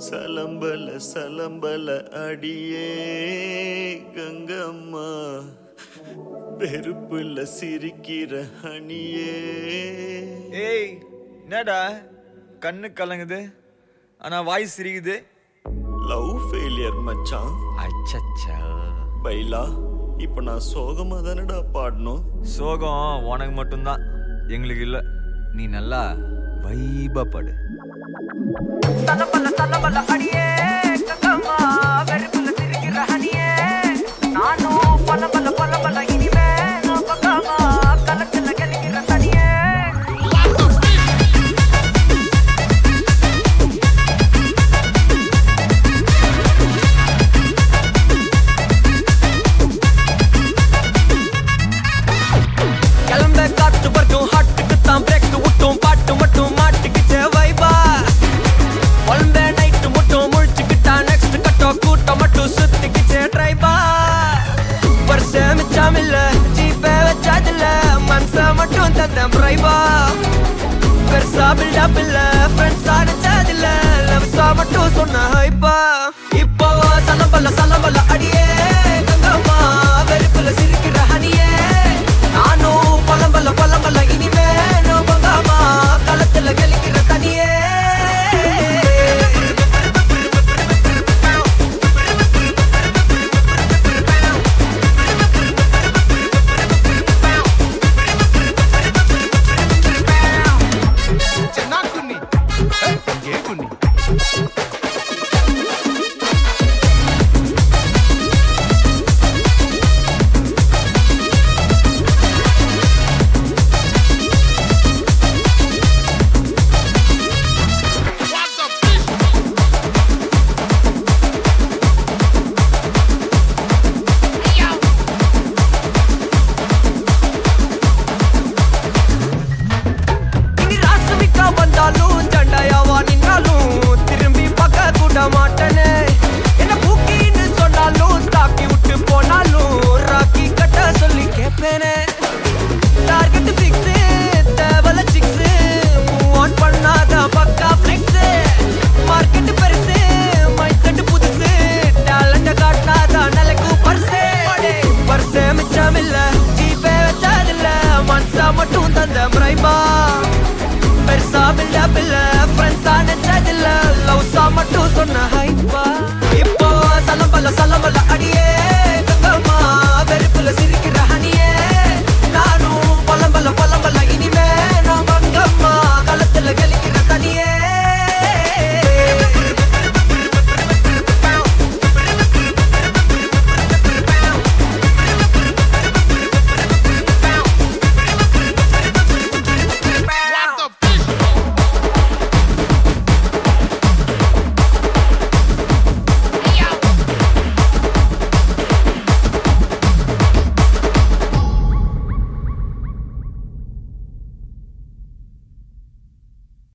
சலம்பல சலம்பல அடியே கங்கம்மா வெறுப்புல சிரிக்கிற ஹனியே. ஏய் என்னடா கண்ணு கலங்குது ஆனா வாய் சிரிக்குது. லவ் ஃபெயிலியர் மச்சான். அச்சச்சா பைலா இப்ப நான் சோகமா தானடா பாடணும். சோகம் உனக்கு மட்டும்தான், எங்களுக்கு இல்ல. நீ நல்லா வைபா பாடு. தலபல தலபல அடியே கங்கம்மா வெறுப்புல சிரிக்கிற ஹனியே. நானும் பலபல பலபல இனிமே நான் பக்காமா கலத்துல கலிக்கிற தனியே. கிளம்ப காத்து வரைக்கும் ஹாட்டுக்கு தான் பிரேக் விட்டும் பாட்டு மட்டும் மாட்டுக்குச்சே வைபா. ஒன்பே நைட்டு மட்டும் முழிச்சுக்கிட்டா நெக்ஸ்ட் கட்டோ கூட்டம் மட்டும் சுத்திக்கிச்சே ட்ரைபா. வருஷ மிச்சம் இல்ல ஜீப்பே வச்சாதில்ல மனச மட்டும் தந்தேன் பிரைபா. பெருசா பில்டப் இல்ல ஃப்ரெண்ட்ஸா நிச்சதில்ல லவ்ஸா மட்டும் சொன்ன ஹைப்பா. இப்போ சலம்பல்ல சலம்பல்ல அடியே கங்கம்மா வெறுப்புல சிரிக்கிற ஹனியே. நானும் பலம்பல்ல பலம்பல்ல இனிமே நோ பங்காமா களத்துல கலிக்கிற தனியே. Hey,